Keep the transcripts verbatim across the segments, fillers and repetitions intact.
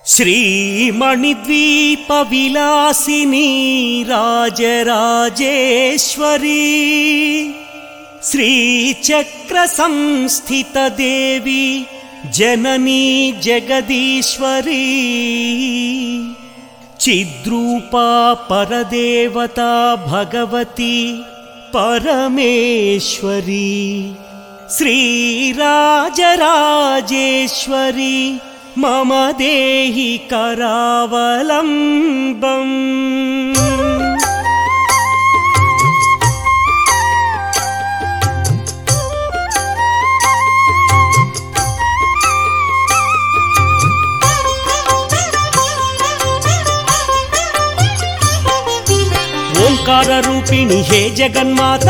శ్రీమణిద్వీప విలాసిని రాజరాజేశ్వరి శ్రీచక్ర సంస్థిత దేవి జననీ జగదీశ్వరి చిద్రూపా పరదేవతా భగవతి పరమేశ్వరి శ్రీరాజరాజేశ్వరి మమ దేహి కరావలంబం. ఓంకార రూపిణి హే జగన్మాత,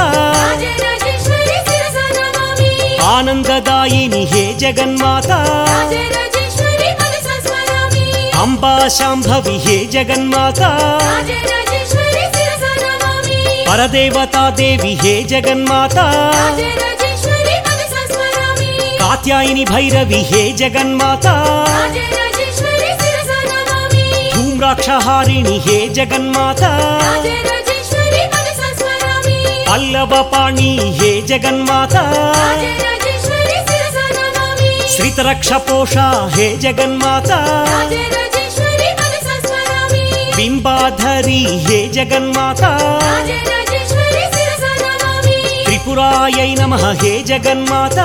ఆనందదాయిని హే జగన్మాత, అంబా శాంభవి హే జగన్మాత, పరదేవతా దేవి హే జగన్మాత, కాత్యాయని భైరవి హే జగన్మాత, ధూమ్రాక్షహారిణి హే జగన్మాత, పల్లవపాణి హే జగన్మాత, శ్రితరక్షపోష హే జగన్మాత, బింబాధరి హే జగన్మాత, త్రిపురాయై నమః హే జగన్మాత.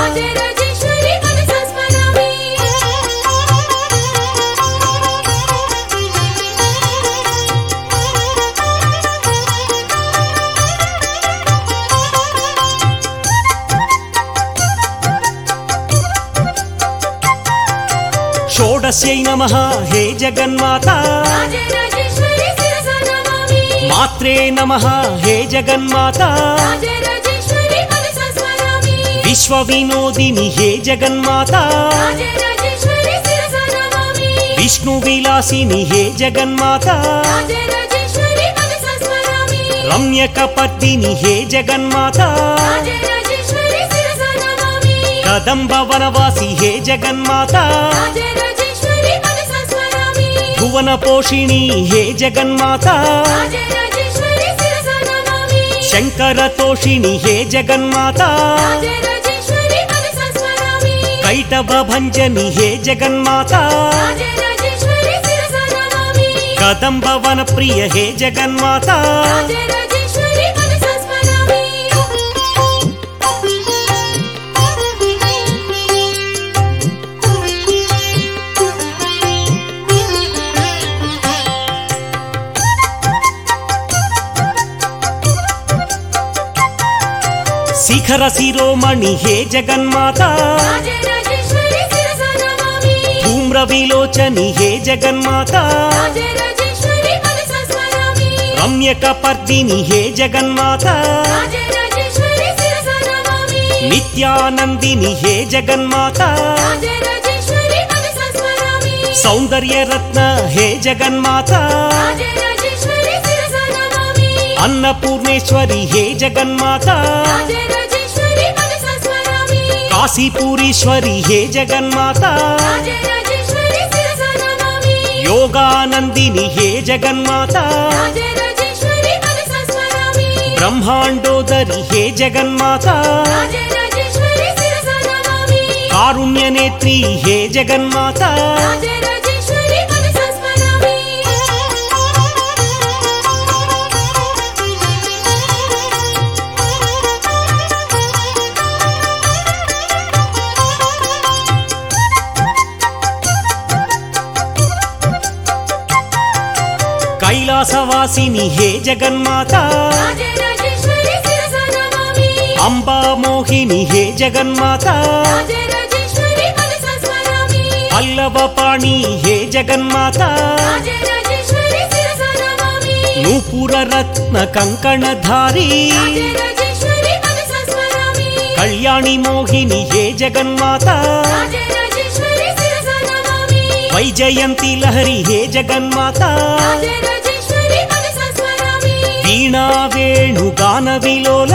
షోడశ్యై నమః హే జగన్మాత, మాత్రే నమః హే జగన్మాత, విశ్వవినోదిని హే జగన్మాత, విష్ణు విలాసిని హే జగన్మాత, రమ్యకపర్దిని హే జగన్మాత, కదంబ వనవాసి హే జగన్మాత, భువన పోషిణి హే జగన్మాత, శంకర తోషిణి హే జగన్మాత, కైటభ భంజని హే జగన్మాత, కదంబ వన ప్రియ హే జగన్మాత. శిఖర శిరోమణి హే జగన్మాత, ధూమ్ర విలోచని హే జగన్మాత, రమ్యకపర్దిని హే జగన్మాత, నిత్యానందిని హే జగన్మాత, సౌందర్యరత్న హే జగన్మాత, అన్నపూర్ణేశ్వరి హే జగన్మాత, కాశీపూరీశ్వరి హే జగన్మాత, యోగానందిని హే జగన్మాత, బ్రహ్మాండోదరి హే జగన్మాత, కారుణ్యనేత్రి హే జగన్మాత. కైలాసవాసిని హే జగన్మాత, అంబా మోహిని హే జగన్మాత, పల్లవపాణి హే జగన్మాత, నూపుర రత్న కంకణధారి, కళ్యాణి మోహిని హే జగన్మాత, వైజయంతి లహరి హే జగన్మాత, వీణా వేణుగాన విలోల,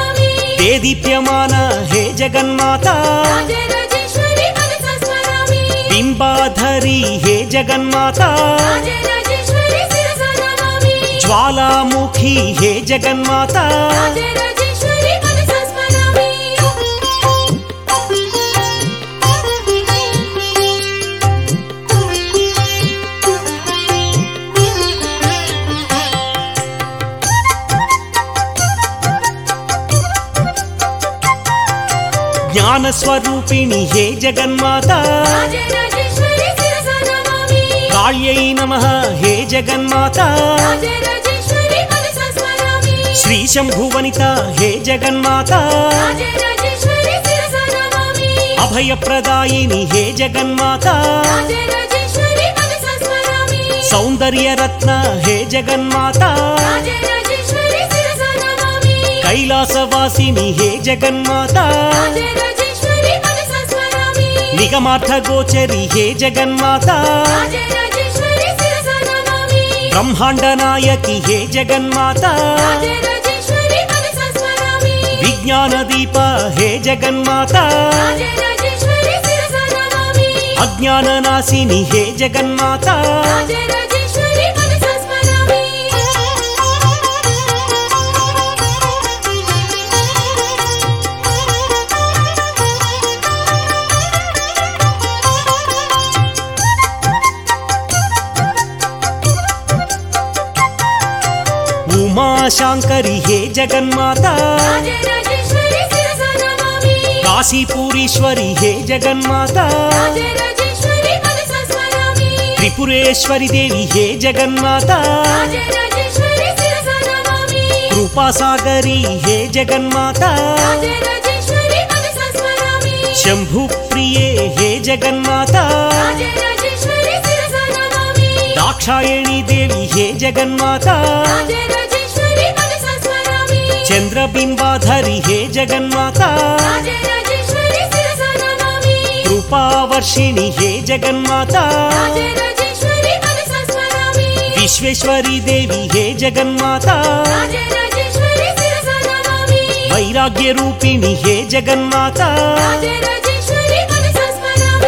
దేదీప్యమాన హే జగన్మాత, బింబాధరి హే జగన్మాత రాజరాజేశ్వరి శిరసా నమామి జ్వాలాముఖి హే జగన్మాత రాజరాజేశ్వరి మనసా స్మరామి జ్ఞాన స్వరూపిణి హే జగన్మాత రాజరాజేశ్వరి శిరసా నమామి కాళ్యై నమః హే జగన్మాత రాజరాజేశ్వరి మనసా స్మరామి శ్రీ శంభువనిత హే జగన్మాత రాజరాజేశ్వరి శిరసా నమామి అభయప్రదాయిని హే జగన్మాత రాజరాజేశ్వరి మనసా స్మరామి సౌందర్యరత్న హే జగన్మాత రాజరాజేశ్వరి శిరసా నమామి కైలాసవాసిని హే జగన్మాత రాజరాజేశ్వరి మనసా స్మరామి నిగమార్థ గోచరి హే జగన్మాత రాజరాజేశ్వరి శిరసా నమామి బ్రహ్మాండ నాయకి హే జగన్మాత రాజరాజేశ్వరి మనసా స్మరామి విజ్ఞాన దీప హే జగన్మాత రాజరాజేశ్వరి శిరసా నమామి అజ్ఞాన నాశిని హే జగన్మాత రాజరాజేశ్వరి మనసా స్మరామి ఉమాశాంకరి హే జగన్మాత రాజరాజేశ్వరి శిరసా నమామి కాశీపూరీశ్వరి హే జగన్మాత రాజరాజేశ్వరి మనసా స్మరామి త్రిపురేశ్వరి దేవి హే జగన్మాత రాజరాజేశ్వరి శిరసా నమామి కృపాసాగరి హే జగన్మాత రాజరాజేశ్వరి మనసా స్మరామి శంభు ప్రియే హే జగన్మాత రాజరాజేశ్వరి శిరసా నమామి దాక్షాయణి దేవి హే జగన్మాత రాజరాజేశ్వరి మనసా స్మరామి చంద్రబింబాధరి హే జగన్మాత రాజరాజేశ్వరి శిరసా నమామి కృపావర్షిణి హే జగన్మాత రాజరాజేశ్వరి మనసా స్మరామి విశ్వేశ్వరి దేవి హే జగన్మాత రాజరాజేశ్వరి శిరసా నమామి వైరాగ్య రూపిణి హే జగన్మాత రాజరాజేశ్వరి మనసా స్మరామి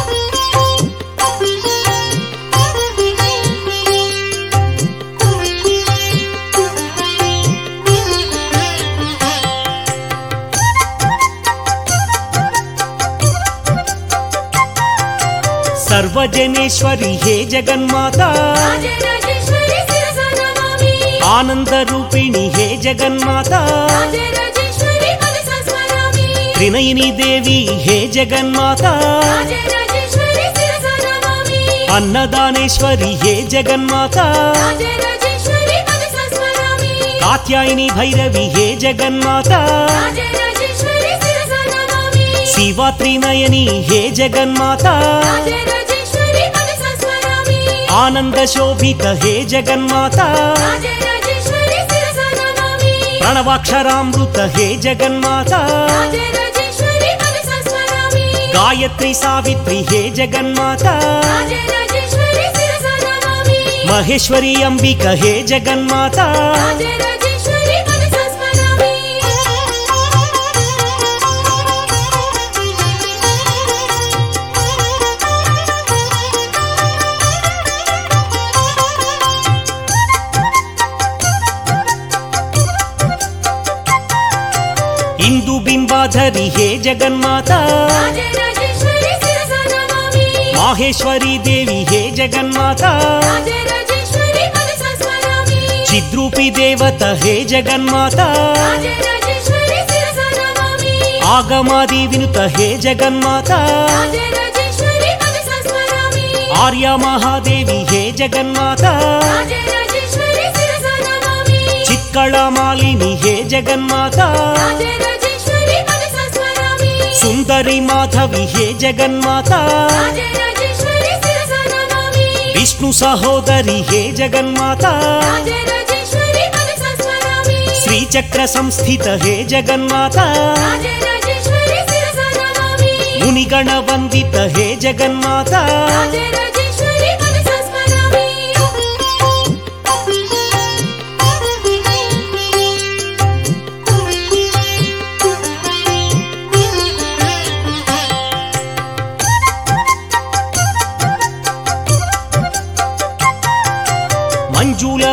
సర్వజనేశ్వరి హే జగన్మాత రాజరాజేశ్వరి శిరసా నమామి ఆనంద రూపిణి హే జగన్మాత రాజరాజేశ్వరి మనసా స్మరామి త్రినయని దేవి హే జగన్మాత రాజరాజేశ్వరి శిరసా నమామి అన్నదానేశ్వరి హే జగన్మాత రాజరాజేశ్వరి మనసా స్మరామి కాత్యాయని భైరవి హే జగన్మాత రాజరాజేశ్వరి శిరసా నమామి శివాత్రినయని హే జగన్మాత రాజరాజేశ్వరి మనసా స్మరామి ఆనంద శోభిత హే జగన్మాత రాజరాజేశ్వరి శిరసా నమామి ప్రణవాక్షరామృత హే జగన్మాత రాజరాజేశ్వరి మనసా స్మరామి గాయత్రి సావిత్రి హే జగన్మాత రాజరాజేశ్వరి శిరసా నమామి మహేశ్వరి అంబిక హే జగన్మాత రాజరాజేశ్వరి మనసా స్మరామి ఇందు బింబాధరి హే జగన్మాత రాజరాజేశ్వరి శిరసా నమామి మాహేశ్వరి దేవి హే జగన్మాత రాజరాజేశ్వరి మనసా స్మరామి చిద్రూపి దేవత హే జగన్మాత రాజరాజేశ్వరి శిరసా నమామి ఆగమాది వినుత హే జగన్మాత రాజరాజేశ్వరి మనసా స్మరామి ఆర్య మహాదేవి హే జగన్మాత రాజరాజేశ్వరి శిరసా నమామి చిత్కళమాలిని హే జగన్మాత రాజరాజేశ్వరి మనసా స్మరామి సుందరి మాధవి హే జగన్మాత రాజరాజేశ్వరి శిరసా నమామి విష్ణు సహోదరి హే జగన్మాత రాజరాజేశ్వరి మనసా స్మరామి శ్రీచక్ర సంస్థిత హే జగన్మాత రాజరాజేశ్వరి శిరసా నమామి మునిగణ వందిత హే జగన్మాత రాజరాజేశ్వరి మనసా స్మరామి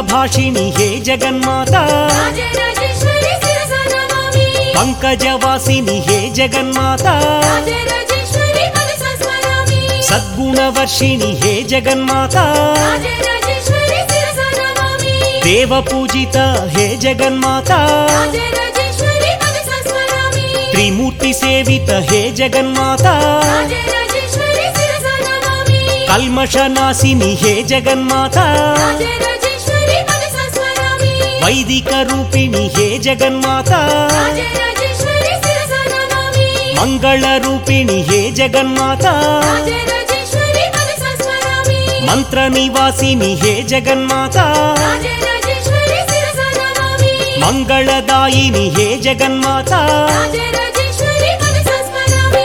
భాషిణి హే జగన్మాత రాజరాజేశ్వరి శిరసా నమామి పంకజవాసిని హే జగన్మాత రాజరాజేశ్వరి మనసా స్మరామి సద్గుణవర్షిణి హే జగన్మాత రాజరాజేశ్వరి శిరసా నమామి దేవపూజిత హే జగన్మాత రాజరాజేశ్వరి మనసా స్మరామి త్రిమూర్తి సేవిత హే జగన్మాత రాజరాజేశ్వరి శిరసా నమామి కల్మషనాశిని హే జగన్మాత రాజరాజేశ్వరి మనసా స్మరామి వైదిక రూపిణి హే జగన్మాత రాజరాజేశ్వరి శిరసా నమామి మంగళ రూపిణి హే జగన్మాత రాజరాజేశ్వరి మనసా స్మరామి మంత్ర నివాసిని హే జగన్మాత రాజరాజేశ్వరి శిరసా నమామి మంగళదాయిని హే జగన్మాత రాజరాజేశ్వరి మనసా స్మరామి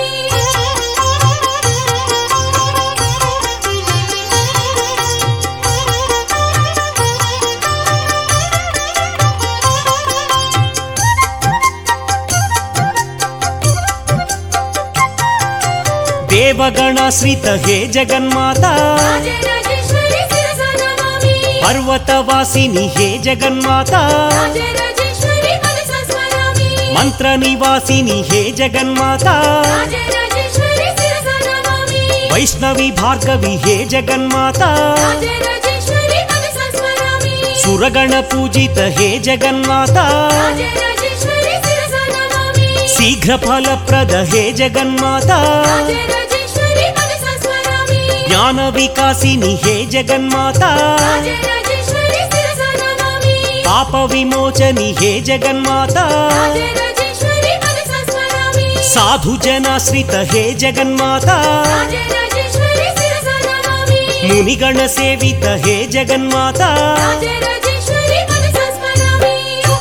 దేవగణాశ్రిత హే జగన్మాత రాజరాజేశ్వరి శిరసా నమామి పర్వతవాసిని హే జగన్మాత రాజరాజేశ్వరి మనసా స్మరామి మంత్ర నివాసిని హే జగన్మాత రాజరాజేశ్వరి శిరసా నమామి వైష్ణవి భార్గవి హే జగన్మాత రాజరాజేశ్వరి మనసా స్మరామి సురగణ పూజిత హే జగన్మాత రాజరాజేశ్వరి శిరసా నమామి శీఘ్ర ఫలప్రద హే జగన్మాత రాజరాజేశ్వరి మనసా స్మరామి జ్ఞాన వికాసిని హే జగన్మాత రాజరాజేశ్వరి శిరసా నమామి పాప విమోచని హే జగన్మాత రాజరాజేశ్వరి మనసా స్మరామి సాధు జనాశ్రిత హే జగన్మాత రాజరాజేశ్వరి శిరసా నమామి మునిగణ సేవిత హే జగన్మాత రాజరాజేశ్వరి మనసా స్మరామి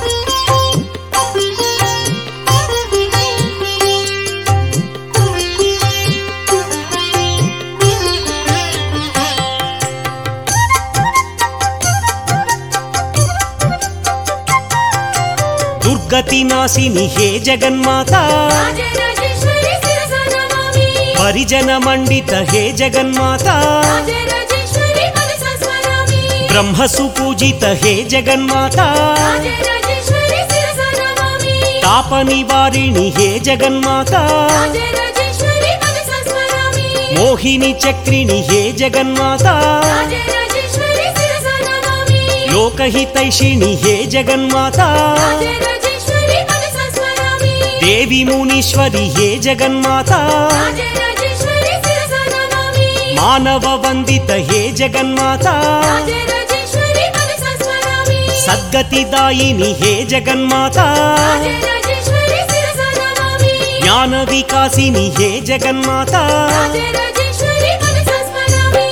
దుర్గతి నాశిని హే జగన్మాత రాజరాజేశ్వరి శిరసా నమామి పరిజన మండిత హే జగన్మాత రాజరాజేశ్వరి మనసా స్మరామి బ్రహ్మ సుపూజిత హే జగన్మాత రాజరాజేశ్వరి శిరసా నమామి తాప నివారిణి హే జగన్మాత రాజరాజేశ్వరి మనసా స్మరామి మోహిని చక్రిణి హే జగన్మాత రాజరాజేశ్వరి శిరసా నమామి లోకహితైషిణి హే జగన్మాత రాజరాజేశ్వరి మనసా స్మరామి దేవి మునీశ్వరి హే జగన్మాత రాజరాజేశ్వరి శిరసా నమామి మానవ వందిత హే జగన్మాత రాజరాజేశ్వరి మనసా స్మరామి సద్గతిదాయిని హే జగన్మాత రాజరాజేశ్వరి శిరసా నమామి జ్ఞాన వికాసిని హే జగన్మాత రాజరాజేశ్వరి మనసా స్మరామి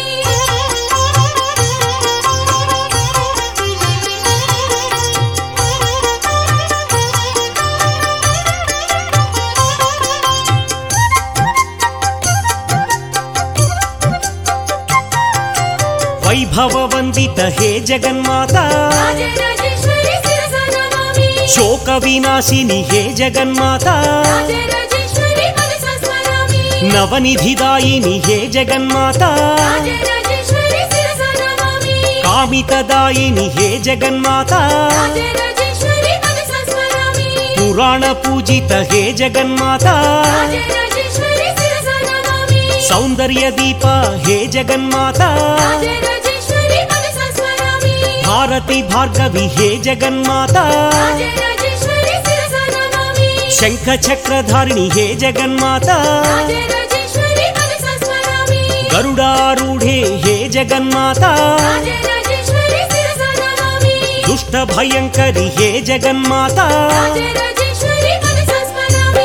వైభవ వందిత హే జగన్మాత రాజరాజేశ్వరి శిరసా నమామి శోక వినాశిని హే జగన్మాత రాజరాజేశ్వరి మనసా స్మరామి నవనిధిదాయిని హే జగన్మాత రాజరాజేశ్వరి శిరసా నమామి కామితదాయిని హే జగన్మాత రాజరాజేశ్వరి మనసా స్మరామి పురాణ పూజిత హే జగన్మాత రాజరాజేశ్వరి శిరసా నమామి సౌందర్య దీప హే జగన్మాత రాజరాజేశ్వరి మనసా స్మరామి భారతి భార్గవి హే జగన్మాత రాజరాజేశ్వరి శిరసా నమామి శంఖ చక్రధారిణి హే జగన్మాత రాజరాజేశ్వరి మనసా స్మరామి గరుడారూఢే హే జగన్మాత రాజరాజేశ్వరి శిరసా నమామి దుష్ట భయంకరి హే జగన్మాత రాజరాజేశ్వరి మనసా స్మరామి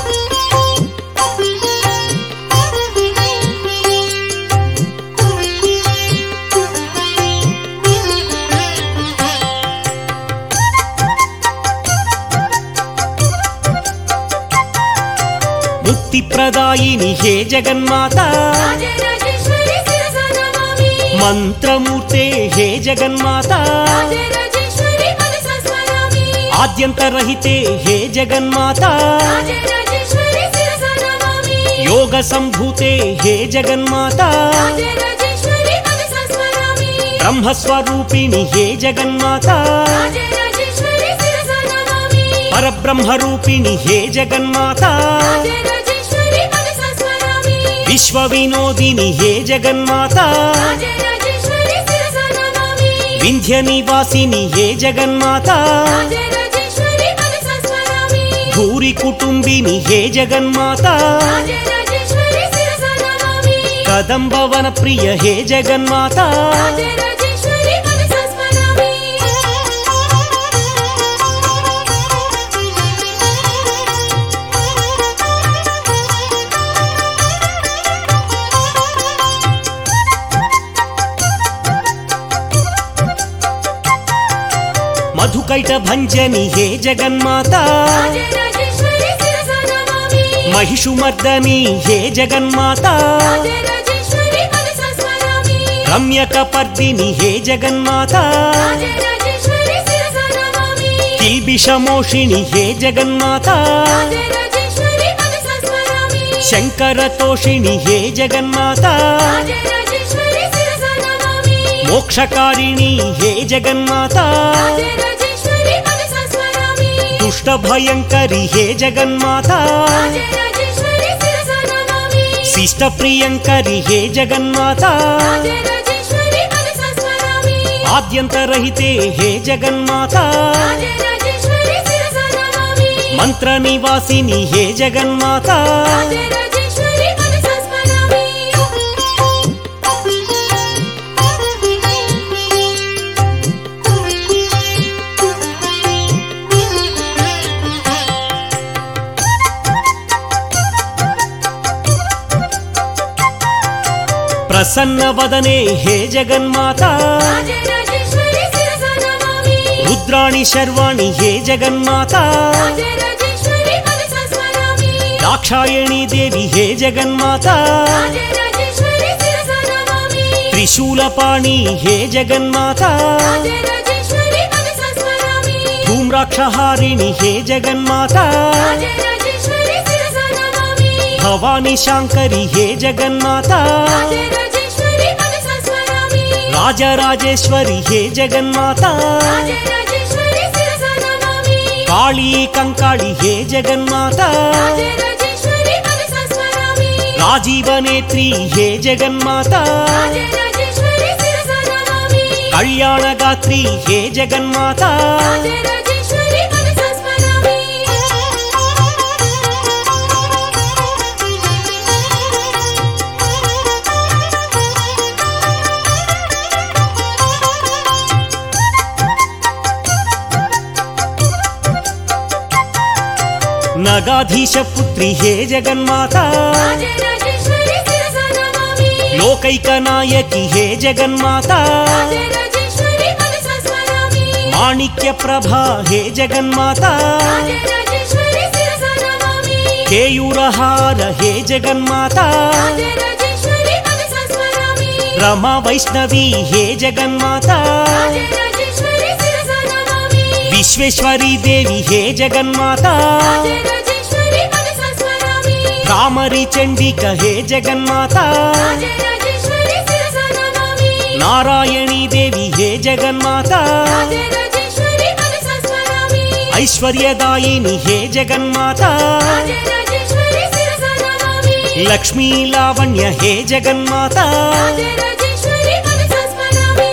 ముక్తి ప్రదాయిని హే జగన్మాత రాజరాజేశ్వరి శిరసా నమామి మంత్రమూర్తే హే జగన్మాత రాజరాజేశ్వరి మనసా స్మరామి ఆద్యంతరహితే హే జగన్మాత రాజరాజేశ్వరి శిరసా నమామి యోగ సంభూతే హే జగన్మాత రాజరాజేశ్వరి మనసా స్మరామి బ్రహ్మస్వరూపిణి హే జగన్మాత రాజరాజేశ్వరి శిరసా నమామి పరబ్రహ్మరూపిణి హే జగన్మాత రాజరాజేశ్వరి మనసా స్మరామి విశ్వ వినోదిని హే జగన్మాత రాజరాజేశ్వరి శిరసా నమామి వింధ్య నివాసిని హే జగన్మాత రాజరాజేశ్వరి మనసా స్మరామి భూరి కుటుంబిని హే జగన్మాత రాజరాజేశ్వరి శిరసా నమామి కదంబవన ప్రియ హే జగన్మాత రాజరాజేశ్వరి మనసా స్మరామి మధుకైట భంజని హే జగన్మాత రాజరాజేశ్వరి శిరసా నమామి మహిషుమర్దని హే జగన్మాత రాజరాజేశ్వరి మనసా స్మరామి రమ్యకపర్దిని హే జగన్మాత రాజరాజేశ్వరి శిరసా నమామి కిల్బిషమోషిణి హే జగన్మాత రాజరాజేశ్వరి మనసా స్మరామి శంకరతోషిణి హే జగన్మాత రాజరాజేశ్వరి శిరసా నమామి మోక్షకారిణి హే జగన్మాత రాజరాజేశ్వరి మనసా స్మరామి దుష్ట భయంకరి హే జగన్మాత రాజరాజేశ్వరి శిరసా నమామి శిష్ట ప్రియంకరి హే జగన్మాత రాజరాజేశ్వరి మనసా స్మరామి ఆద్యంతరహితే హే జగన్మాత రాజరాజేశ్వరి శిరసా నమామి మంత్ర నివాసిని హే జగన్మాత రాజరాజేశ్వరి మనసా స్మరామి ప్రసన్న వదనే హే జగన్మాత రాజరాజేశ్వరి శిరసా నమామి రుద్రాణి శర్వాణి హే జగన్మాత రాజరాజేశ్వరి మనసా స్మరామి దాక్షాయణి దేవి హే జగన్మాత రాజరాజేశ్వరి శిరసా నమామి త్రిశూలపాణి హే జగన్మాత రాజరాజేశ్వరి మనసా స్మరామి ధూమ్రాక్షహారిణి హే జగన్మాత రాజరాజేశ్వరి శిరసా నమామి భవాని శాంకరి హే జగన్మాత రాజరాజేశ్వరి మనసా స్మరామి రాజరాజేశ్వరి హే జగన్మాత రాజరాజేశ్వరి శిరసా నమామి కాళీ కంకాళి హే జగన్మాత రాజరాజేశ్వరి మనసా స్మరామి రాజీవనేత్రి హే జగన్మాత రాజరాజేశ్వరి శిరసా నమామి కళ్యాణగాత్రి హే జగన్మాత రాజరాజేశ్వరి మనసా స్మరామి నగాధీశ పుత్రి హే జగన్మాత రాజరాజేశ్వరి శిరసా నమామి లోకైక నాయకి హే జగన్మాత రాజరాజేశ్వరి మనసా స్మరామి మాణిక్య ప్రభా హే జగన్మాత రాజరాజేశ్వరి శిరసా నమామి కేయూరహార హే జగన్మాత రాజరాజేశ్వరి మనసా స్మరామి రమా వైష్ణవి హే జగన్మాత రాజరాజేశ్వరి శిరసా నమామి విశ్వేశ్వరీ దేవి హే జగన్మాత రాజరాజేశ్వరి మనసా స్మరామి రామరి చండిక హే జగన్మాత రాజరాజేశ్వరి శిరసా నమామి నారాయణీ దేవి హే జగన్మాత రాజరాజేశ్వరి మనసా స్మరామి ఐశ్వర్యదాయిని హే జగన్మాత రాజరాజేశ్వరి శిరసా నమామి లక్ష్మీ లావణ్య హే జగన్మాత రాజరాజేశ్వరి మనసా స్మరామి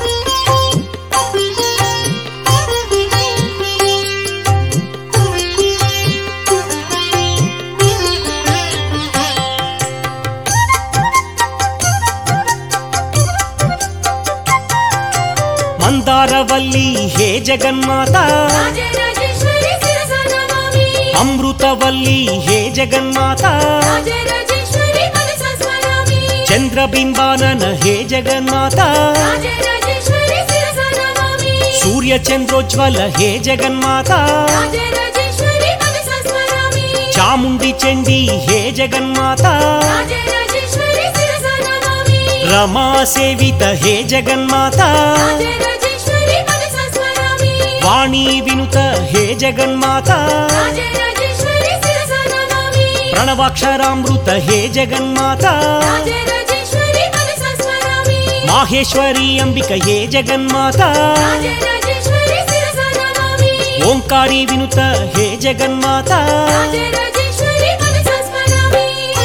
మందారవల్లి హే జగన్మాత రాజరాజేశ్వరి శిరసా నమామి అమృతవల్లి హే జగన్మాత రాజరాజేశ్వరి మనసా స్మరామి చంద్రబింబానన హే జగన్మాత రాజరాజేశ్వరి శిరసా నమామి సూర్యచంద్రోజ్వల హే జగన్మాత రాజరాజేశ్వరి మనసా స్మరామి చాముండి చండీ హే జగన్మాత రాజరాజేశ్వరి శిరసా నమామి రమా సేవిత హే జగన్మాత రాజరాజేశ్వరి మనసా స్మరామి వాణీ వినుత హే జగన్మాత రాజరాజేశ్వరి శిరసా నమామి ప్రణవాక్షరామృత హే జగన్మాత రాజరాజేశ్వరి మనసా స్మరామి మాహేశ్వరి అంబికయే జగన్మాత రాజరాజేశ్వరి శిరసా నమామి ఓంకారి వినుత హే జగన్మాత రాజరాజేశ్వరి మనసా స్మరామి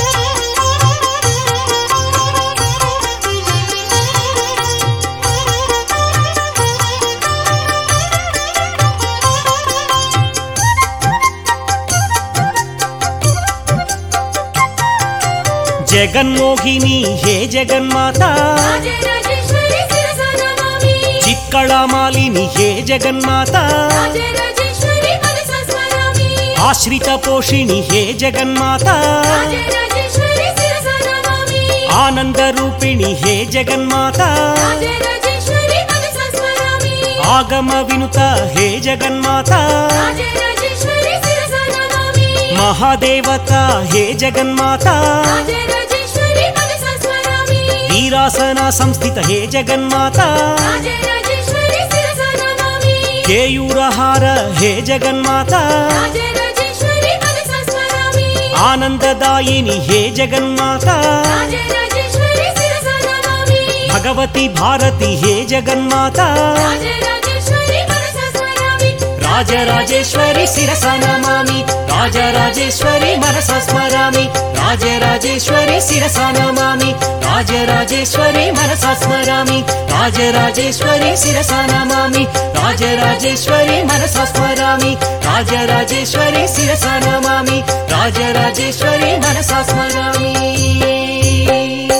జగన్మోహిని హే జగన్మాత రాజరాజేశ్వరి శిరసా నమామి చిక్కళమాలిని హే జగన్మాత రాజరాజేశ్వరి మనసా స్మరామి ఆశ్రిత పోషిణి హే జగన్మాత రాజరాజేశ్వరి శిరసా నమామి ఆనంద రూపిణి హే జగన్మాత రాజరాజేశ్వరి మనసా స్మరామి ఆగమ వినుత హే జగన్మాత రాజరాజేశ్వరి శిరసా నమామి మహాదేవత హే జగన్మాత రాజరాజేశ్వరి మనసా స్మరామి వీరాసన సంస్థిత హే జగన్మాత రాజరాజేశ్వరి శిరసా నమామి కేయూరహార హే జగన్మాత రాజరాజేశ్వరి మనసా స్మరామి ఆనందదాయిని హే జగన్మాత రాజరాజేశ్వరి శిరసా నమామి భగవతి భారతి హే జగన్మాత రాజరాజేశ్వరి మనసా స్మరామి రాజరాజేశ్వరి శిరస నమామి రాజరాజేశ్వరి మనస స్మరామి రాజరాజేశ్వరి శిరస నమామి రాజరాజేశ్వరి మనస స్మరామి రాజరాజేశ్వరి శిరస నమామి రాజరాజేశ్వరి మనస స్మరామి రాజరాజేశ్వరి శిరస నమామి రాజరాజేశ్వరి మనస స్మరామి